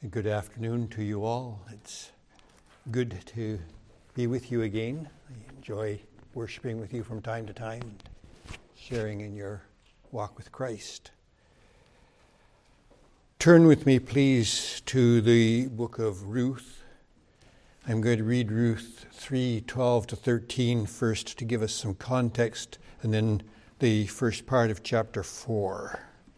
Good afternoon to you all. It's good to be with you again. I enjoy worshiping with you from time to time, and sharing in your walk with Christ. Turn with me, please, to the book of Ruth. I'm going to read Ruth 3:12 to 13 first to give us some context, and then the first part of chapter 4.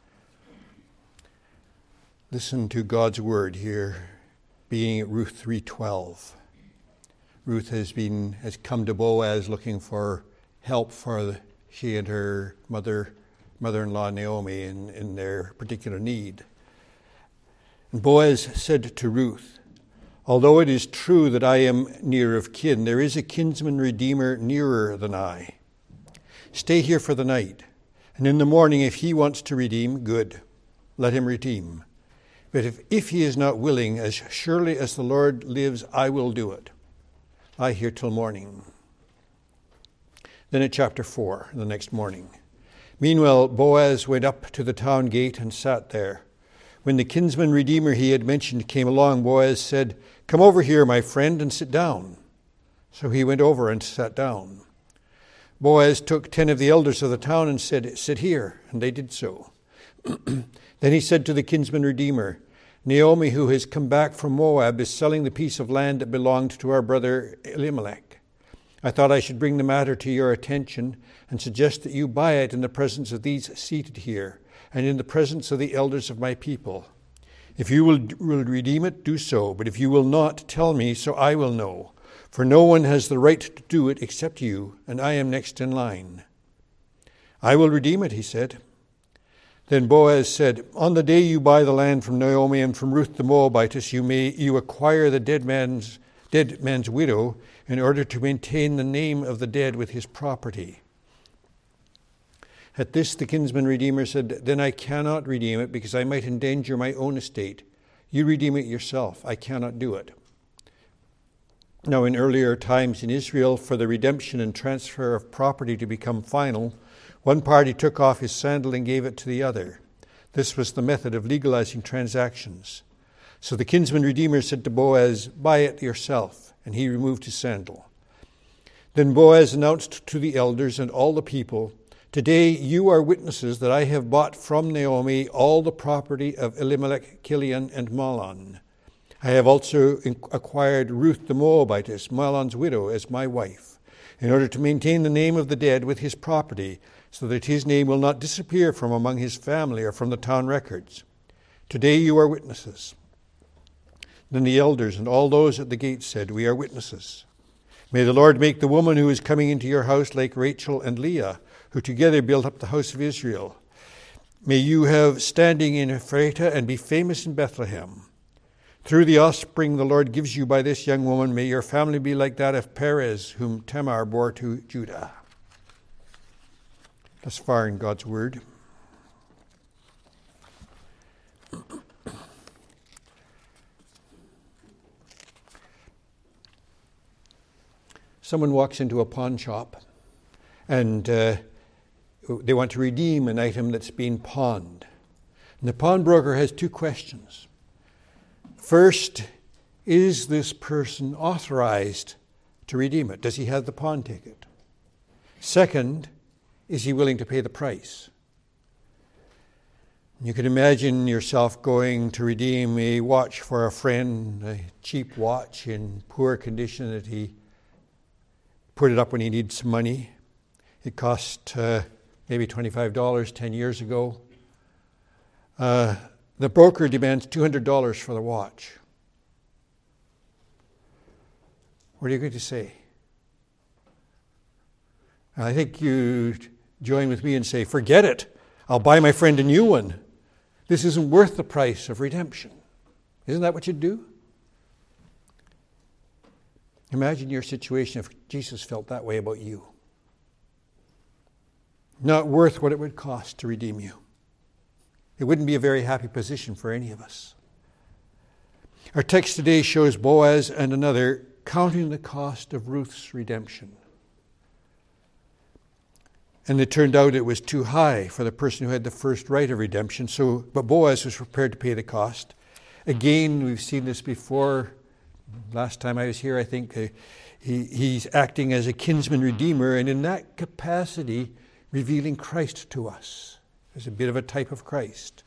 Listen to God's word here, beginning at Ruth 3:12. Ruth has come to Boaz looking for help for she and her mother-in-law Naomi in their particular need. And Boaz said to Ruth, "Although it is true that I am near of kin, there is a kinsman redeemer nearer than I. Stay here for the night, and in the morning if he wants to redeem, good, let him redeem. But if he is not willing, as surely as the Lord lives, I will do it. Lie here till morning." Then at chapter 4, the next morning. Meanwhile, Boaz went up to the town gate and sat there. When the kinsman redeemer he had mentioned came along, Boaz said, "Come over here, my friend, and sit down." So he went over and sat down. Boaz took 10 of the elders of the town and said, "Sit here," and they did so. Then he said to the kinsman redeemer, "Naomi, who has come back from Moab, is selling the piece of land that belonged to our brother Elimelech. I thought I should bring the matter to your attention and suggest that you buy it in the presence of these seated here and in the presence of the elders of my people. If you will redeem it, do so, but if you will not, tell me, so I will know. For no one has the right to do it except you, and I am next in line." "I will redeem it," he said. Then Boaz said, "On the day you buy the land from Naomi and from Ruth the Moabitess, you acquire the dead man's widow in order to maintain the name of the dead with his property." At this the kinsman redeemer said, "Then I cannot redeem it, because I might endanger my own estate. You redeem it yourself. I cannot do it." Now in earlier times in Israel, for the redemption and transfer of property to become final, one party took off his sandal and gave it to the other. This was the method of legalizing transactions. So the kinsman redeemer said to Boaz, "Buy it yourself," and he removed his sandal. Then Boaz announced to the elders and all the people, "Today you are witnesses that I have bought from Naomi all the property of Elimelech, Kilion, and Mahlon. I have also acquired Ruth the Moabitess, Mahlon's widow, as my wife, in order to maintain the name of the dead with his property, so that his name will not disappear from among his family or from the town records. Today you are witnesses." Then the elders and all those at the gate said, "We are witnesses. May the Lord make the woman who is coming into your house like Rachel and Leah, who together built up the house of Israel. May you have standing in Ephrathah and be famous in Bethlehem. Through the offspring the Lord gives you by this young woman, may your family be like that of Perez, whom Tamar bore to Judah." Thus far in God's word. Someone walks into a pawn shop and they want to redeem an item that's been pawned. And the pawnbroker has 2 questions. First, is this person authorized to redeem it? Does he have the pawn ticket? Second, is he willing to pay the price? You can imagine yourself going to redeem a watch for a friend, a cheap watch in poor condition that he put it up when he needed some money. It cost maybe $25 10 years ago. The broker demands $200 for the watch. What are you going to say? I think you join with me and say, "Forget it. I'll buy my friend a new one. This isn't worth the price of redemption." Isn't that what you'd do? Imagine your situation if Jesus felt that way about you. Not worth what it would cost to redeem you. It wouldn't be a very happy position for any of us. Our text today shows Boaz and another counting the cost of Ruth's redemption. And it turned out it was too high for the person who had the first right of redemption. But Boaz was prepared to pay the cost. Again, we've seen this before. Last time I was here, I think he's acting as a kinsman redeemer, and in that capacity, revealing Christ to us as a bit of a type of Christ.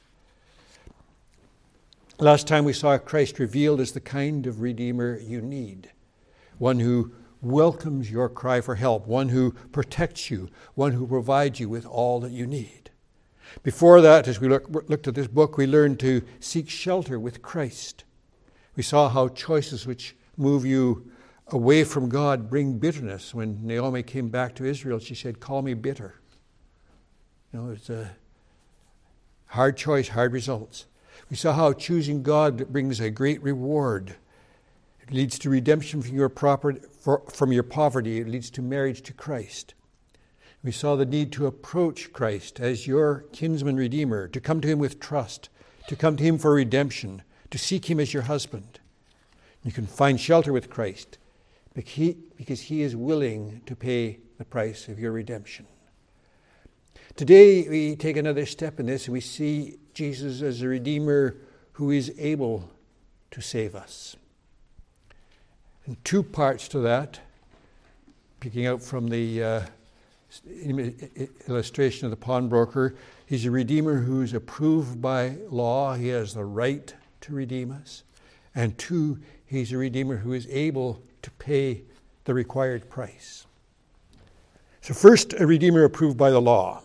Last time we saw Christ revealed as the kind of redeemer you need. One who welcomes your cry for help, one who protects you, one who provides you with all that you need. Before that, as we looked at this book, we learned to seek shelter with Christ. We saw how choices which move you away from God bring bitterness. When Naomi came back to Israel, she said, "Call me bitter." It's a hard choice, hard results. We saw how choosing God brings a great reward. It leads to redemption from your poverty. It leads to marriage to Christ. We saw the need to approach Christ as your kinsman redeemer, to come to him with trust, to come to him for redemption, to seek him as your husband. You can find shelter with Christ because he is willing to pay the price of your redemption. Today we take another step in this, and we see Jesus as a redeemer who is able to save us. And two parts to that, picking out from the illustration of the pawnbroker. He's a redeemer who's approved by law. He has the right to redeem us. And two, he's a redeemer who is able to pay the required price. So first, a redeemer approved by the law.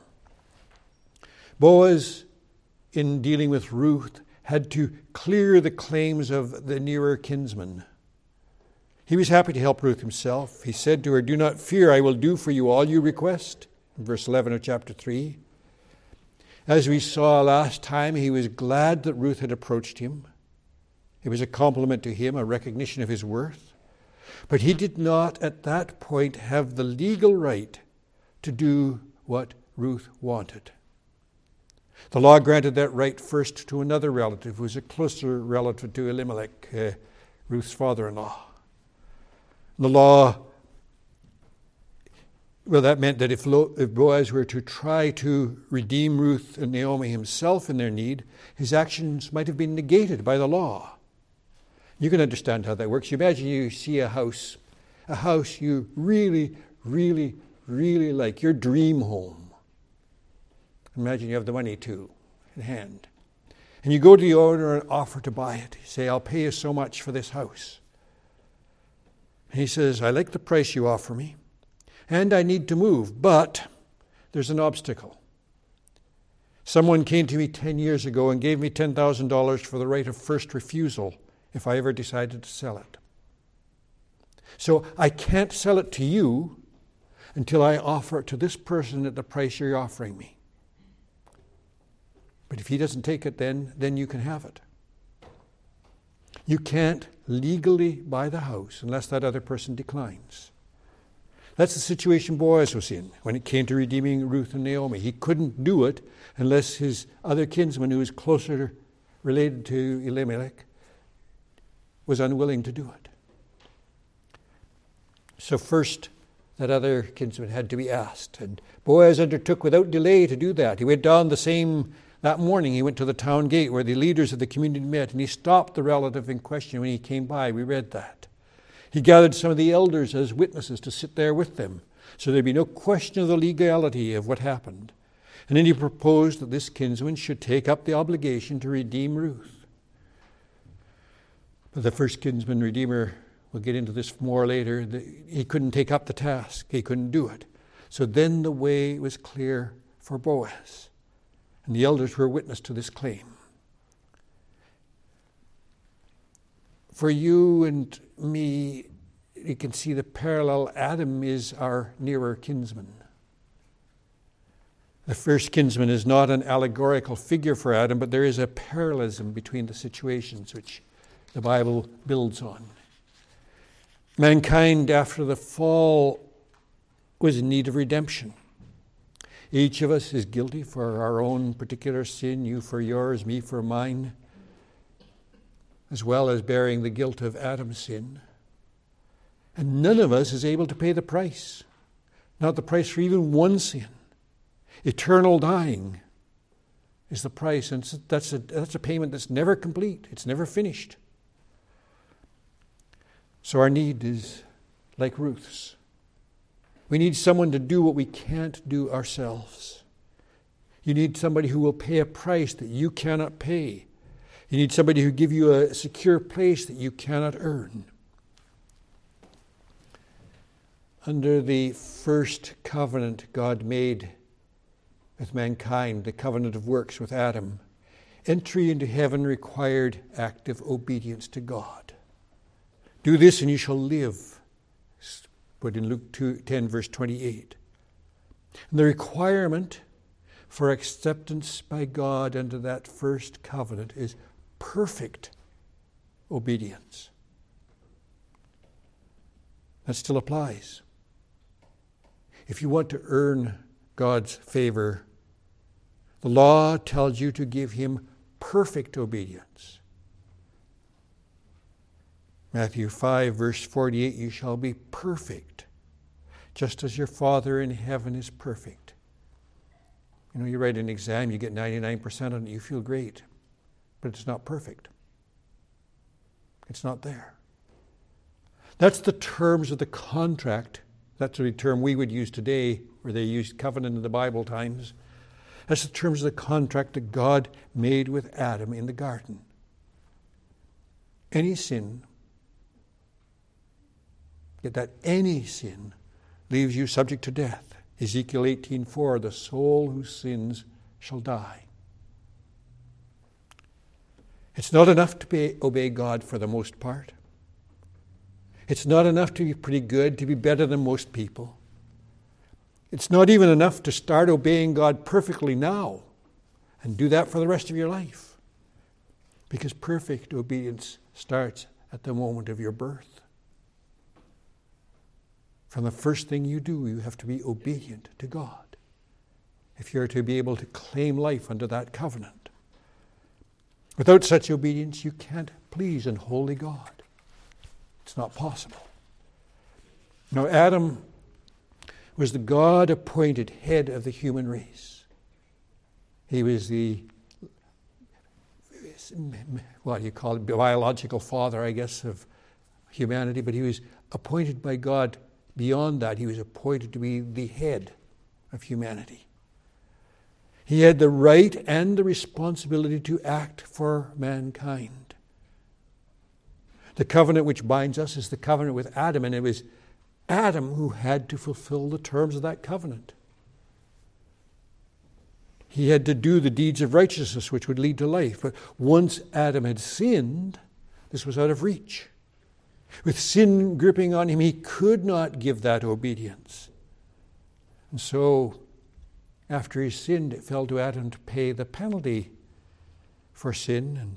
Boaz, in dealing with Ruth, had to clear the claims of the nearer kinsman. He was happy to help Ruth himself. He said to her, "Do not fear, I will do for you all you request." In verse 11 of chapter 3. As we saw last time, he was glad that Ruth had approached him. It was a compliment to him, a recognition of his worth. But he did not at that point have the legal right to do what Ruth wanted. The law granted that right first to another relative, who was a closer relative to Elimelech, Ruth's father-in-law. The law, that meant that if Boaz were to try to redeem Ruth and Naomi himself in their need, his actions might have been negated by the law. You can understand how that works. You imagine you see a house you really, really, really like, your dream home. Imagine you have the money too in hand. And you go to the owner and offer to buy it. You say, "I'll pay you so much for this house." And he says, "I like the price you offer me, and I need to move, but there's an obstacle. Someone came to me 10 years ago and gave me $10,000 for the right of first refusal if I ever decided to sell it. So I can't sell it to you until I offer it to this person at the price you're offering me. But if he doesn't take it, then you can have it." You can't legally buy the house unless that other person declines. That's the situation Boaz was in when it came to redeeming Ruth and Naomi. He couldn't do it unless his other kinsman, who was closer related to Elimelech, was unwilling to do it. So first, that other kinsman had to be asked. And Boaz undertook without delay to do that. He went down that morning, he went to the town gate where the leaders of the community met, and he stopped the relative in question when he came by. We read that. He gathered some of the elders as witnesses to sit there with them, so there'd be no question of the legality of what happened. And then he proposed that this kinsman should take up the obligation to redeem Ruth. But the first kinsman redeemer, we'll get into this more later, he couldn't take up the task. He couldn't do it. So then the way was clear for Boaz. And the elders were witness to this claim. For you and me, you can see the parallel. Adam is our nearer kinsman. The first kinsman is not an allegorical figure for Adam, but there is a parallelism between the situations which the Bible builds on. Mankind, after the fall, was in need of redemption. Each of us is guilty for our own particular sin, you for yours, me for mine, as well as bearing the guilt of Adam's sin. And none of us is able to pay the price, not the price for even one sin. Eternal dying is the price, and that's a payment that's never complete. It's never finished. So our need is like Ruth's. We need someone to do what we can't do ourselves. You need somebody who will pay a price that you cannot pay. You need somebody who will give you a secure place that you cannot earn. Under the first covenant God made with mankind, the covenant of works with Adam, entry into heaven required active obedience to God. Do this and you shall live, put in Luke 10, verse 28. And the requirement for acceptance by God under that first covenant is perfect obedience. That still applies. If you want to earn God's favor, the law tells you to give him perfect obedience. Matthew 5, verse 48, you shall be perfect, just as your Father in heaven is perfect. You know, you write an exam, you get 99% on it, you feel great, but it's not perfect. It's not there. That's the terms of the contract. That's the term we would use today, where they used covenant in the Bible times. That's the terms of the contract that God made with Adam in the garden. Any sin, get that, any sin leaves you subject to death. Ezekiel 18:4, the soul who sins shall die. It's not enough to obey God for the most part. It's not enough to be pretty good, to be better than most people. It's not even enough to start obeying God perfectly now and do that for the rest of your life. Because perfect obedience starts at the moment of your birth. From the first thing you do, you have to be obedient to God if you're to be able to claim life under that covenant. Without such obedience, you can't please and holy God. It's not possible. Now, Adam was the God-appointed head of the human race. He was the, what you call it, biological father, I guess, of humanity, but he was appointed by God. Beyond that, he was appointed to be the head of humanity. He had the right and the responsibility to act for mankind. The covenant which binds us is the covenant with Adam, and it was Adam who had to fulfill the terms of that covenant. He had to do the deeds of righteousness which would lead to life. But once Adam had sinned, this was out of reach. With sin gripping on him, he could not give that obedience. And so, after he sinned, it fell to Adam to pay the penalty for sin. And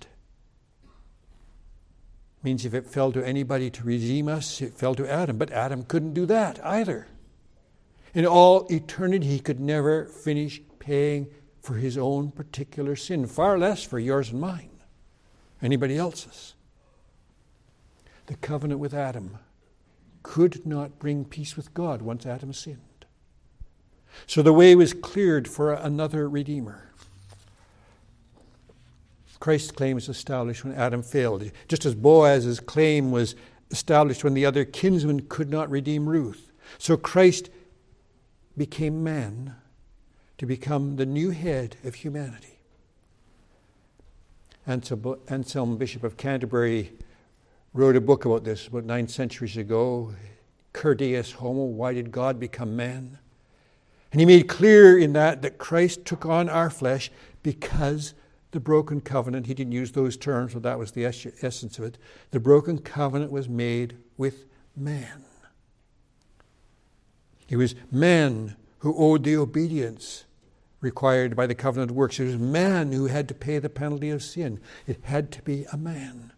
means if it fell to anybody to redeem us, it fell to Adam. But Adam couldn't do that either. In all eternity, he could never finish paying for his own particular sin, far less for yours and mine, anybody else's. The covenant with Adam could not bring peace with God once Adam sinned. So the way was cleared for another Redeemer. Christ's claim was established when Adam failed, just as Boaz's claim was established when the other kinsman could not redeem Ruth. So Christ became man to become the new head of humanity. Anselm, Bishop of Canterbury, wrote a book about this about 9 centuries ago, Cur Deus Homo, Why Did God Become Man? And he made clear in that Christ took on our flesh because the broken covenant, he didn't use those terms, but that was the essence of it, the broken covenant was made with man. It was man who owed the obedience required by the covenant of works. It was man who had to pay the penalty of sin. It had to be a man.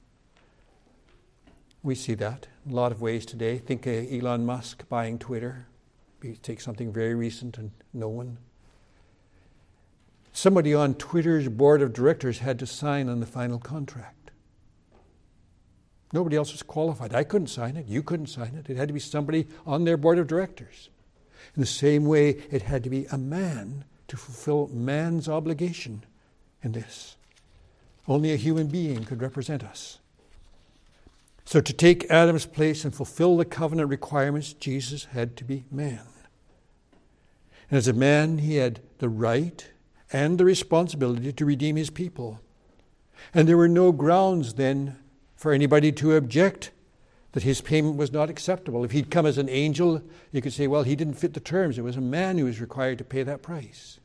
We see that in a lot of ways today. Think of Elon Musk buying Twitter. Take something very recent and known. Somebody on Twitter's board of directors had to sign on the final contract. Nobody else was qualified. I couldn't sign it. You couldn't sign it. It had to be somebody on their board of directors. In the same way, it had to be a man to fulfill man's obligation in this. Only a human being could represent us. So to take Adam's place and fulfill the covenant requirements, Jesus had to be man. And as a man, he had the right and the responsibility to redeem his people. And there were no grounds then for anybody to object that his payment was not acceptable. If he'd come as an angel, you could say, well, he didn't fit the terms. It was a man who was required to pay that price.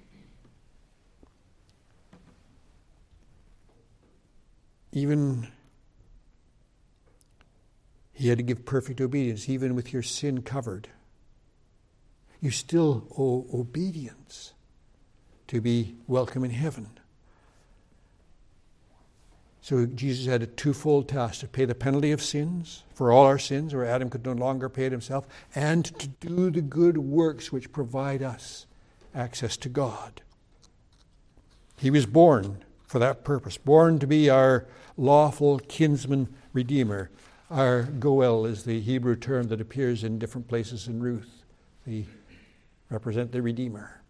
Even he had to give perfect obedience, even with your sin covered. You still owe obedience to be welcome in heaven. So Jesus had a twofold task: to pay the penalty of sins, for all our sins, where Adam could no longer pay it himself, and to do the good works which provide us access to God. He was born for that purpose, born to be our lawful kinsman redeemer. Our Goel is the Hebrew term that appears in different places in Ruth. They represent the Redeemer.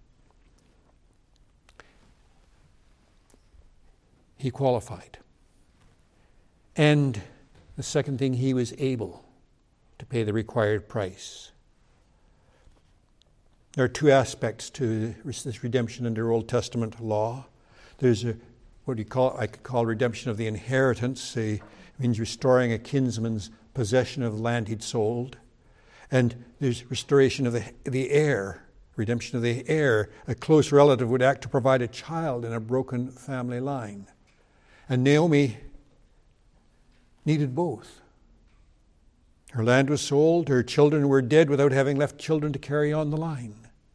He qualified. And the second thing, he was able to pay the required price. There are two aspects to this redemption under Old Testament law. There's I could call redemption of the inheritance. It means restoring a kinsman's possession of land he'd sold. And there's restoration of the heir, redemption of the heir. A close relative would act to provide a child in a broken family line. And Naomi needed both. Her land was sold, her children were dead without having left children to carry on the line.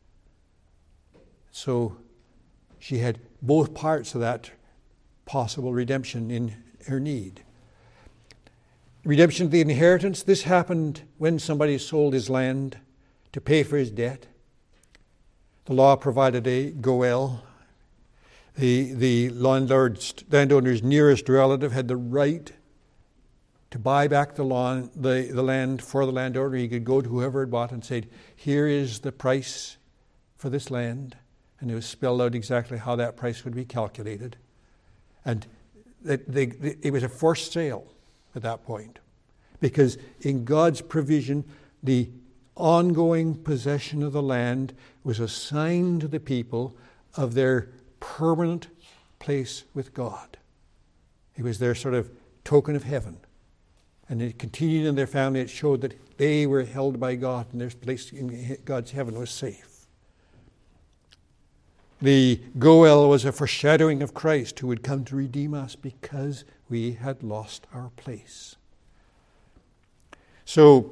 So she had both parts of that possible redemption in her need. Redemption of the inheritance, this happened when somebody sold his land to pay for his debt. The law provided a goel. The landowner's nearest relative had the right to buy back the land for the landowner. He could go to whoever had bought and say, here is the price for this land. And it was spelled out exactly how that price would be calculated. And it was a forced sale at that point. Because in God's provision, the ongoing possession of the land was assigned to the people of their permanent place with God. It was their sort of token of heaven. And it continued in their family. It showed that they were held by God and their place in God's heaven was safe. The Goel was a foreshadowing of Christ who would come to redeem us because we had lost our place. So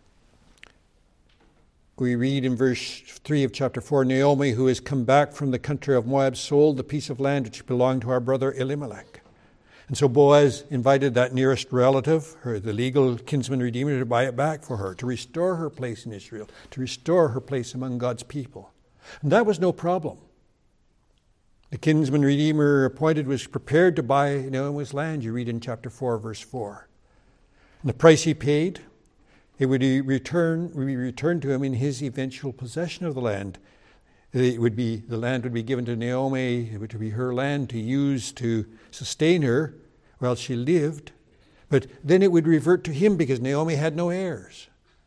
we read in verse 3 of chapter 4, Naomi, who has come back from the country of Moab, sold the piece of land which belonged to our brother Elimelech. And so Boaz invited that nearest relative, the legal kinsman redeemer, to buy it back for her, to restore her place in Israel, to restore her place among God's people. And that was no problem. The kinsman redeemer appointed was prepared to buy Naomi's land, you read in chapter 4, verse 4. And the price he paid, it would be returned to him in his eventual possession of the land. The land would be given to Naomi. It would be her land to use to sustain her while she lived. But then it would revert to him because Naomi had no heirs.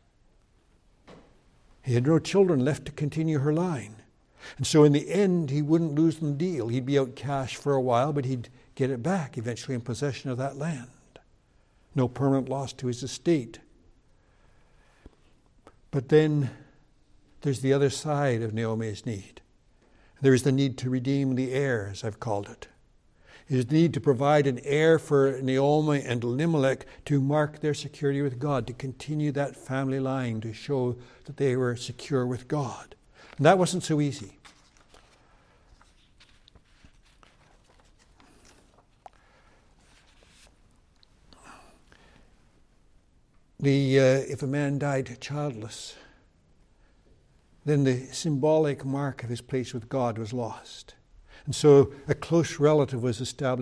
He had no children left to continue her line. And so in the end, he wouldn't lose the deal. He'd be out cash for a while, but he'd get it back eventually in possession of that land. No permanent loss to his estate. But then there's the other side of Naomi's need. There is the need to redeem the heir, as I've called it. It is the need to provide an heir for Naomi and Elimelech to mark their security with God, to continue that family line, to show that they were secure with God. And that wasn't so easy. If a man died childless, then the symbolic mark of his place with God was lost. And so a close relative was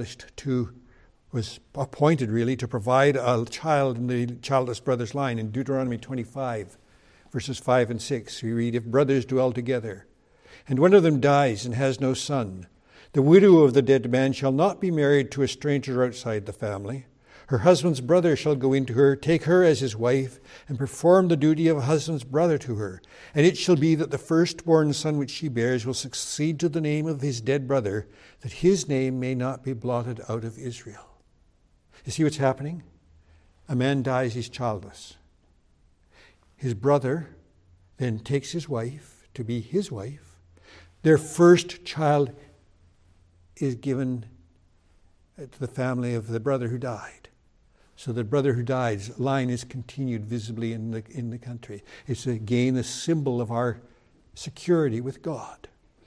appointed really to provide a child in the childless brother's line. In Deuteronomy 25, verses 5 and 6, we read, if brothers dwell together, and one of them dies and has no son, The widow of the dead man shall not be married to a stranger outside the family. Her husband's brother shall go into her, take her as his wife, and perform the duty of a husband's brother to her. And it shall be that the firstborn son which she bears will succeed to the name of his dead brother, that his name may not be blotted out of Israel. You see what's happening? A man dies, he's childless. His brother then takes his wife to be his wife. Their first child is given to the family of the brother who died. So the brother who died's line is continued visibly in the country. It's again a symbol of our security with God.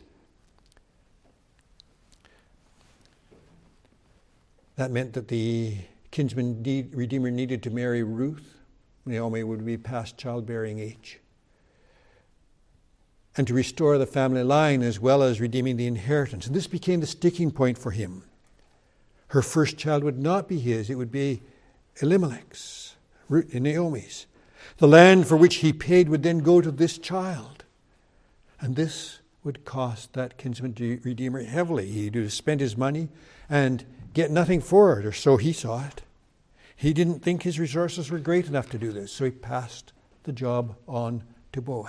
That meant that the kinsman redeemer needed to marry Ruth. Naomi would be past childbearing age. And to restore the family line as well as redeeming the inheritance. And this became the sticking point for him. Her first child would not be his, it would be Elimelech's, Naomi's. The land for which he paid would then go to this child. And this would cost that kinsman redeemer heavily. He would spend his money and get nothing for it, or so he saw it. He didn't think his resources were great enough to do this, so he passed the job on to Boaz.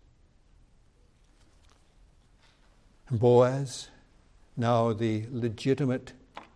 And Boaz, now the legitimate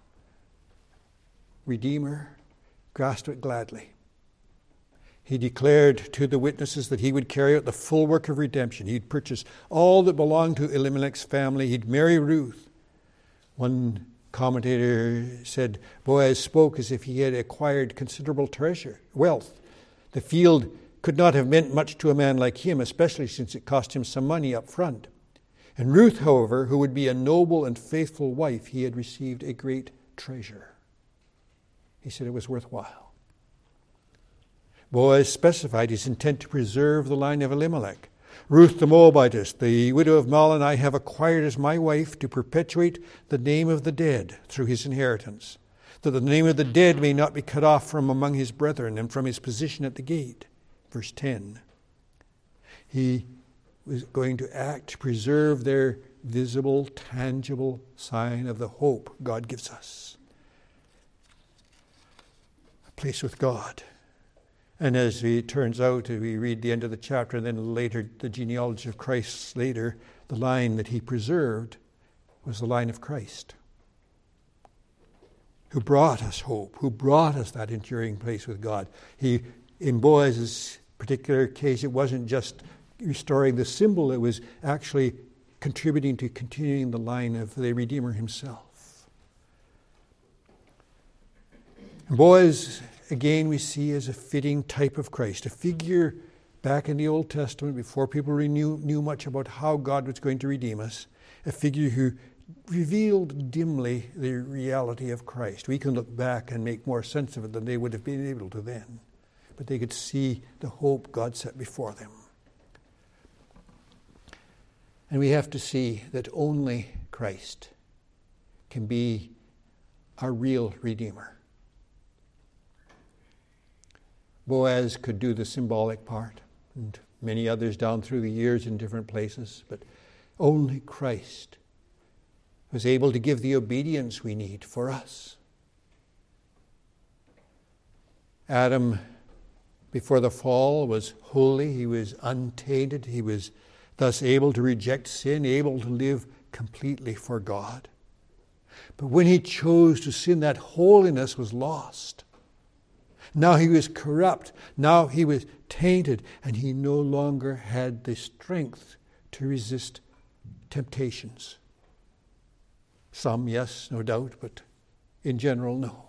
redeemer, grasped it gladly. He declared to the witnesses that he would carry out the full work of redemption. He'd purchase all that belonged to Elimelech's family. He'd marry Ruth. One commentator said Boaz spoke as if he had acquired considerable wealth. The field could not have meant much to a man like him, especially since it cost him some money up front. And Ruth, however, who would be a noble and faithful wife, he had received a great treasure. He said it was worthwhile. Boaz specified his intent to preserve the line of Elimelech. Ruth the Moabitess, the widow of Mahlon, I have acquired as my wife to perpetuate the name of the dead through his inheritance, that the name of the dead may not be cut off from among his brethren and from his position at the gate. Verse 10. He was going to act to preserve their visible, tangible sign of the hope God gives us. A place with God. And as it turns out, we read the end of the chapter, and then later the genealogy of Christ later, the line that he preserved was the line of Christ, who brought us hope, who brought us that enduring place with God. In Boaz's particular case, it wasn't just restoring the symbol, it was actually contributing to continuing the line of the Redeemer himself. And Boaz, again, we see as a fitting type of Christ, a figure back in the Old Testament before people knew much about how God was going to redeem us, a figure who revealed dimly the reality of Christ. We can look back and make more sense of it than they would have been able to then, but they could see the hope God set before them. And we have to see that only Christ can be our real Redeemer. Boaz could do the symbolic part, and many others down through the years in different places, but only Christ was able to give the obedience we need for us. Adam, before the fall, was holy. He was untainted. He was thus able to reject sin, able to live completely for God. But when he chose to sin, that holiness was lost. Now he was corrupt. Now he was tainted, and he no longer had the strength to resist temptations. Some, yes, no doubt, but in general, no.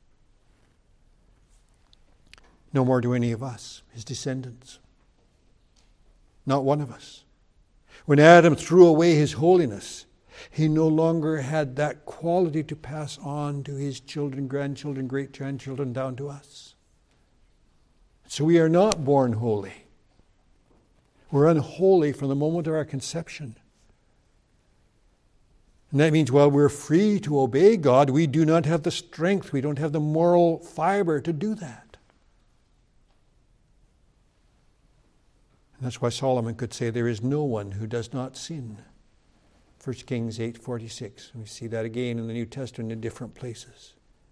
No more do any of us, his descendants. Not one of us. When Adam threw away his holiness, he no longer had that quality to pass on to his children, grandchildren, great-grandchildren, down to us. So we are not born holy. We're unholy from the moment of our conception. And that means while we're free to obey God, we do not have the strength, we don't have the moral fiber to do that. And that's why Solomon could say, there is no one who does not sin. 1 Kings 8:46. We see that again in the New Testament in different places.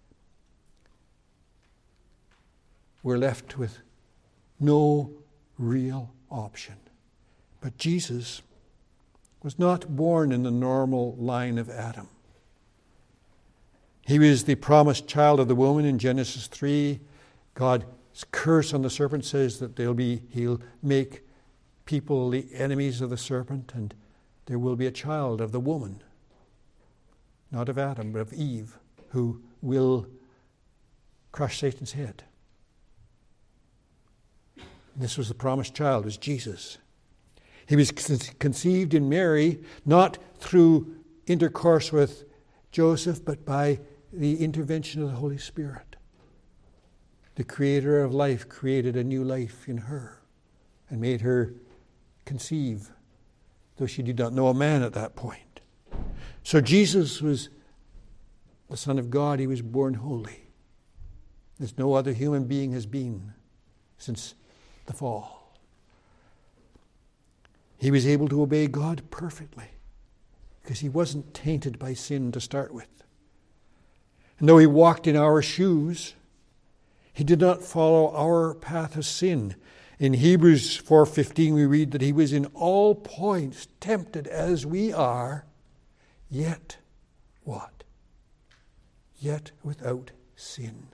We're left with no real option. But Jesus was not born in the normal line of Adam. He was the promised child of the woman in Genesis 3. God's curse on the serpent says that he'll make people the enemies of the serpent, and there will be a child of the woman, not of Adam, but of Eve, who will crush Satan's head. And this was the promised child, was Jesus. He was conceived in Mary, not through intercourse with Joseph, but by the intervention of the Holy Spirit. The creator of life created a new life in her and made her conceive, though she did not know a man at that point. So Jesus was the Son of God. He was born holy, as no other human being has been since the fall. He was able to obey God perfectly because he wasn't tainted by sin to start with. And though he walked in our shoes, he did not follow our path of sin. In Hebrews 4:15 we read that he was in all points tempted as we are, yet what? Yet without sin.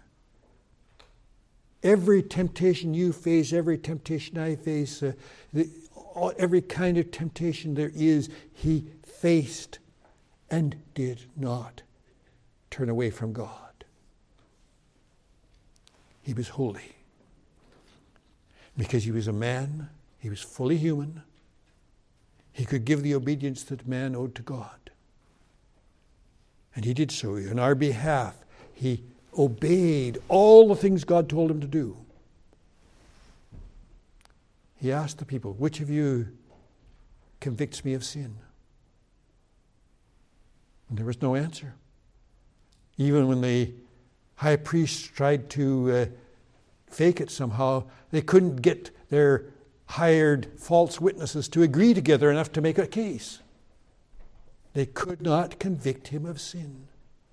Every temptation you face, every temptation I face, every kind of temptation there is, he faced and did not turn away from God. He was holy. Because he was a man, he was fully human. He could give the obedience that man owed to God. And he did so. On our behalf, he obeyed all the things God told him to do. He asked the people, which of you convicts me of sin? And there was no answer. Even when the high priest tried to fake it somehow, they couldn't get their hired false witnesses to agree together enough to make a case. They could not convict him of sin.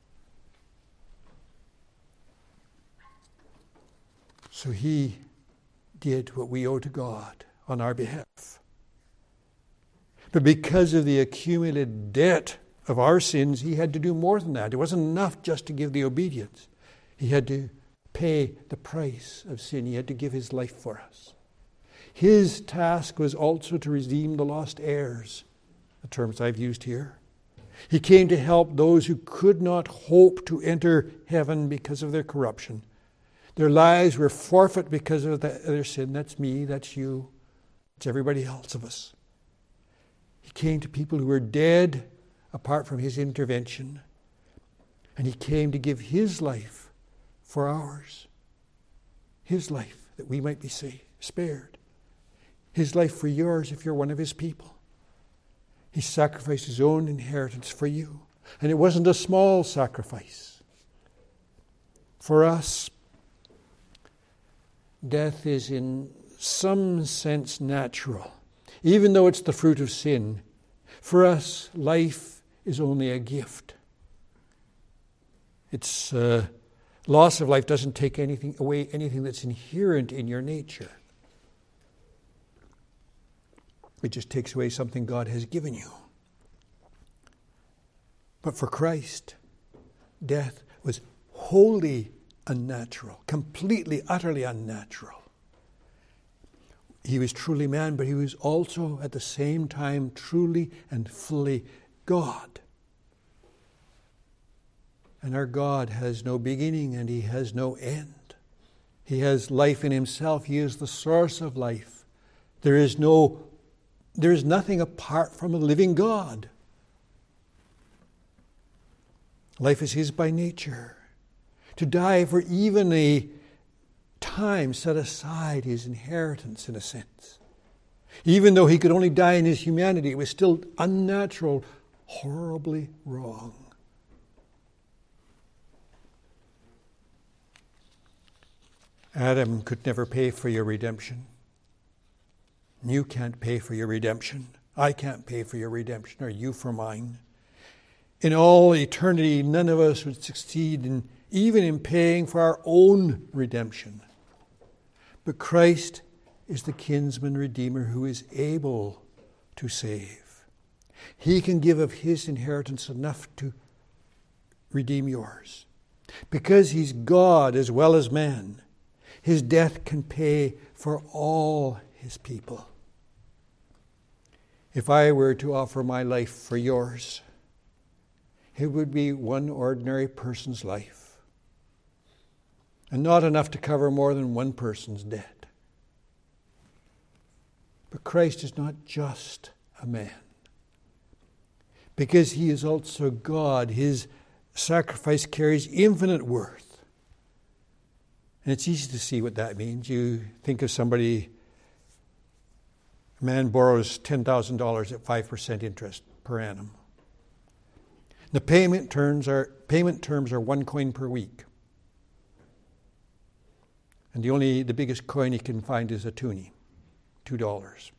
So he did what we owe to God on our behalf. But because of the accumulated debt of our sins, he had to do more than that. It wasn't enough just to give the obedience. He had to pay the price of sin. He had to give his life for us. His task was also to redeem the lost heirs, the terms I've used here. He came to help those who could not hope to enter heaven because of their corruption. Their lives were forfeit because of their sin. That's me, that's you, it's everybody else of us. He came to people who were dead apart from his intervention. And he came to give his life for ours. His life that we might be spared. His life for yours if you're one of his people. He sacrificed his own inheritance for you. And it wasn't a small sacrifice. For us, death is in some sense natural. Even though it's the fruit of sin, for us, life is only a gift. It's loss of life doesn't take away anything that's inherent in your nature. It just takes away something God has given you. But for Christ, death was wholly unnatural, completely, utterly unnatural. He was truly man, but he was also at the same time truly and fully God. And our God has no beginning and he has no end. He has life in himself. He is the source of life. There is nothing apart from a living God. Life is his by nature. To die for even a time set aside his inheritance in a sense. Even though he could only die in his humanity, it was still unnatural, horribly wrong. Adam could never pay for your redemption. You can't pay for your redemption I can't pay for your redemption, or you for mine. In all eternity, none of us would succeed even in paying for our own redemption. But Christ is the kinsman redeemer who is able to save. He can give of his inheritance enough to redeem yours. Because he's God as well as man, his death can pay for all his people. If I were to offer my life for yours, it would be one ordinary person's life, and not enough to cover more than one person's debt. But Christ is not just a man. Because he is also God, his sacrifice carries infinite worth. And it's easy to see what that means. You think of somebody, a man borrows $10,000 at 5% interest per annum. The payment terms are 1 coin per week. And the biggest coin he can find is a toonie, $2.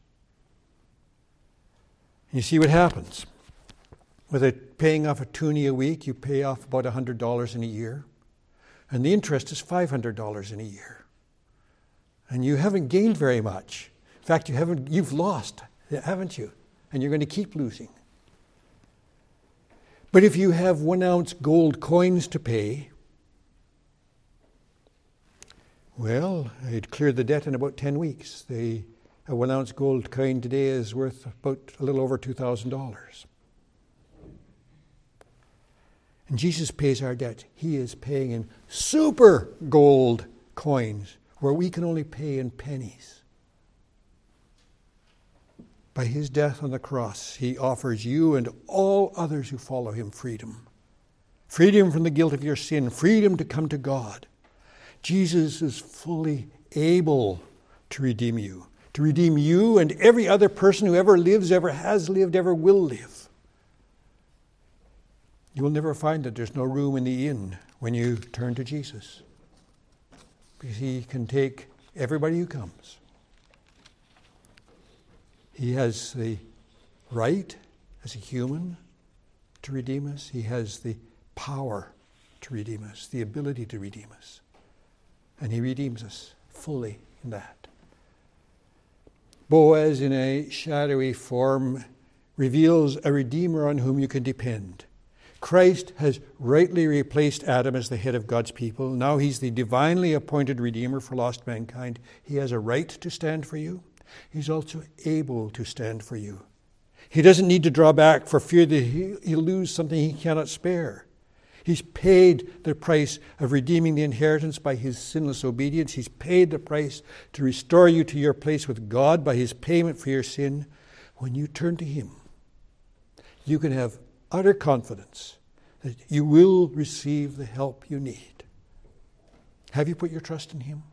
You see what happens. With paying off a toonie a week, you pay off about $100 in a year. And the interest is $500 in a year. And you haven't gained very much. In fact, you've lost, haven't you? And you're going to keep losing. But if you have 1 ounce gold coins to pay, well, you'd clear the debt in about 10 weeks. A 1 ounce gold coin today is worth about a little over $2,000. And Jesus pays our debt. He is paying in super gold coins where we can only pay in pennies. By his death on the cross, he offers you and all others who follow him freedom. Freedom from the guilt of your sin. Freedom to come to God. Jesus is fully able to redeem you. To redeem you and every other person who ever lives, ever has lived, ever will live. You will never find that there's no room in the inn when you turn to Jesus. Because he can take everybody who comes. He has the right as a human to redeem us. He has the power to redeem us, the ability to redeem us. And he redeems us fully in that. Boaz, in a shadowy form, reveals a redeemer on whom you can depend. Christ has rightly replaced Adam as the head of God's people. Now he's the divinely appointed redeemer for lost mankind. He has a right to stand for you. He's also able to stand for you. He doesn't need to draw back for fear that he'll lose something he cannot spare. He's paid the price of redeeming the inheritance by his sinless obedience. He's paid the price to restore you to your place with God by his payment for your sin. When you turn to him, you can have utter confidence that you will receive the help you need. Have you put your trust in him?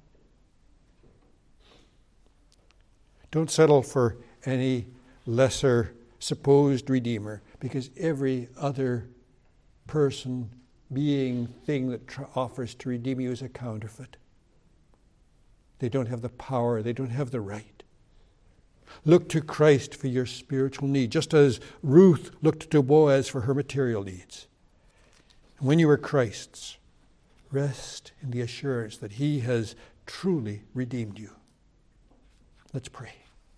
Don't settle for any lesser supposed redeemer, because every other person, being, thing that offers to redeem you is a counterfeit. They don't have the power. They don't have the right. Look to Christ for your spiritual need, just as Ruth looked to Boaz for her material needs. And when you are Christ's, rest in the assurance that he has truly redeemed you. Let's pray.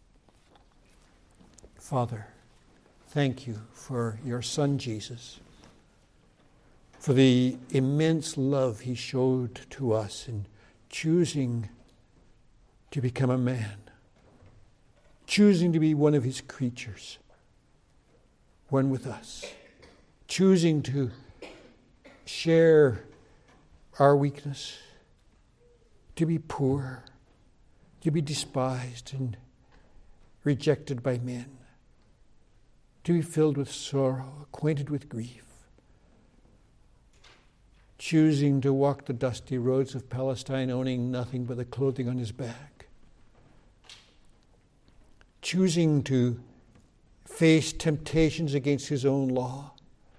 Father, thank you for your Son Jesus, for the immense love he showed to us in choosing to become a man, choosing to be one of his creatures, one with us, choosing to share our weakness, to be poor, to be despised and rejected by men, to be filled with sorrow, acquainted with grief, choosing to walk the dusty roads of Palestine, owning nothing but the clothing on his back, choosing to face temptations against his own law,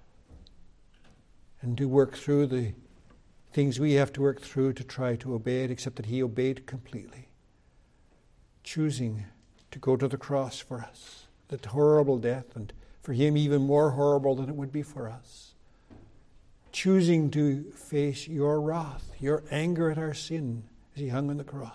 and to work through the things we have to work through to try to obey it, except that he obeyed completely, choosing to go to the cross for us, that horrible death, and for him even more horrible than it would be for us. Choosing to face your wrath, your anger at our sin as he hung on the cross.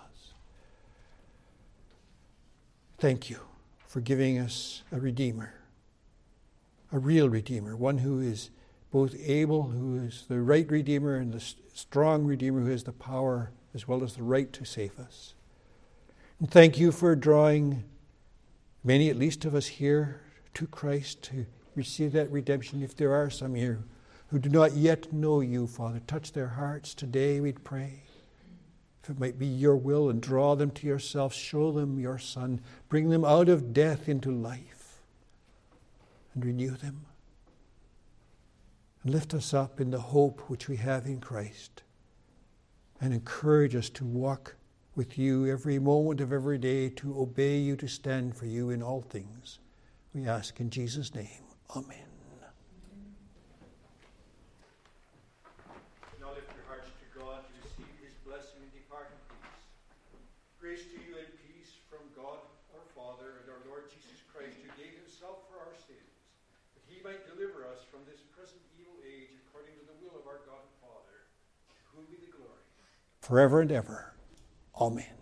Thank you for giving us a Redeemer, a real Redeemer, one who is both able, who is the right Redeemer, and the strong Redeemer who has the power as well as the right to save us. And thank you for drawing many, at least of us here, to Christ to receive that redemption. If there are some here who do not yet know you, Father, touch their hearts today, we'd pray. If it might be your will, and draw them to yourself, show them your Son, bring them out of death into life, and renew them. And lift us up in the hope which we have in Christ, and encourage us to walk with you every moment of every day, to obey you, to stand for you in all things. We ask in Jesus' name. Amen. Now lift your hearts to God to receive his blessing and depart in peace. Grace to you and peace from God our Father and our Lord Jesus Christ, who gave himself for our sins, that he might deliver us from this present evil age according to the will of our God and Father, to whom be the glory Forever and ever. Amen.